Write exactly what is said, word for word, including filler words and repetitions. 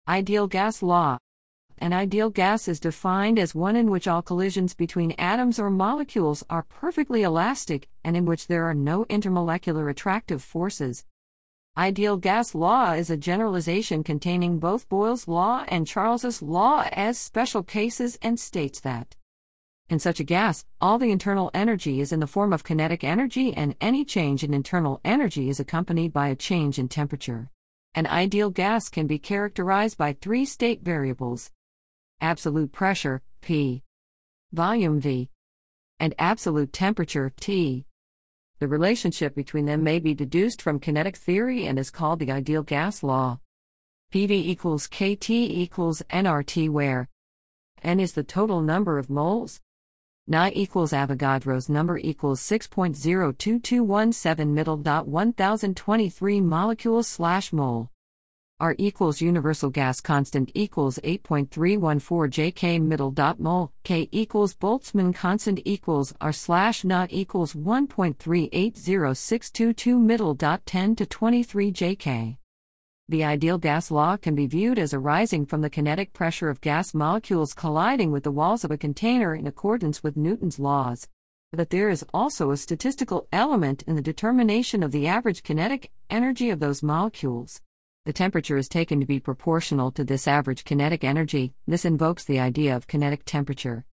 Ideal gas law. An ideal gas is defined as one in which all collisions between atoms or molecules are perfectly elastic and in which there are no intermolecular attractive forces. Ideal gas law is a generalization containing both Boyle's law and Charles's law as special cases and states that in such a gas, all the internal energy is in the form of kinetic energy and any change in internal energy is accompanied by a change in temperature. An ideal gas can be characterized by three state variables: absolute pressure, P, volume, V, and absolute temperature, T. The relationship between them may be deduced from kinetic theory and is called the ideal gas law. P V equals K T equals N R T, where N is the total number of moles, N equals Avogadro's number equals six point zero two two one seven middle dot one thousand twenty-three molecules slash mole. R equals universal gas constant equals eight point three one four J K middle dot mole. K equals Boltzmann constant equals R slash naught equals one point three eight zero six two two middle dot ten to twenty-three J K. The ideal gas law can be viewed as arising from the kinetic pressure of gas molecules colliding with the walls of a container in accordance with Newton's laws. But there is also a statistical element in the determination of the average kinetic energy of those molecules. The temperature is taken to be proportional to this average kinetic energy. This invokes the idea of kinetic temperature.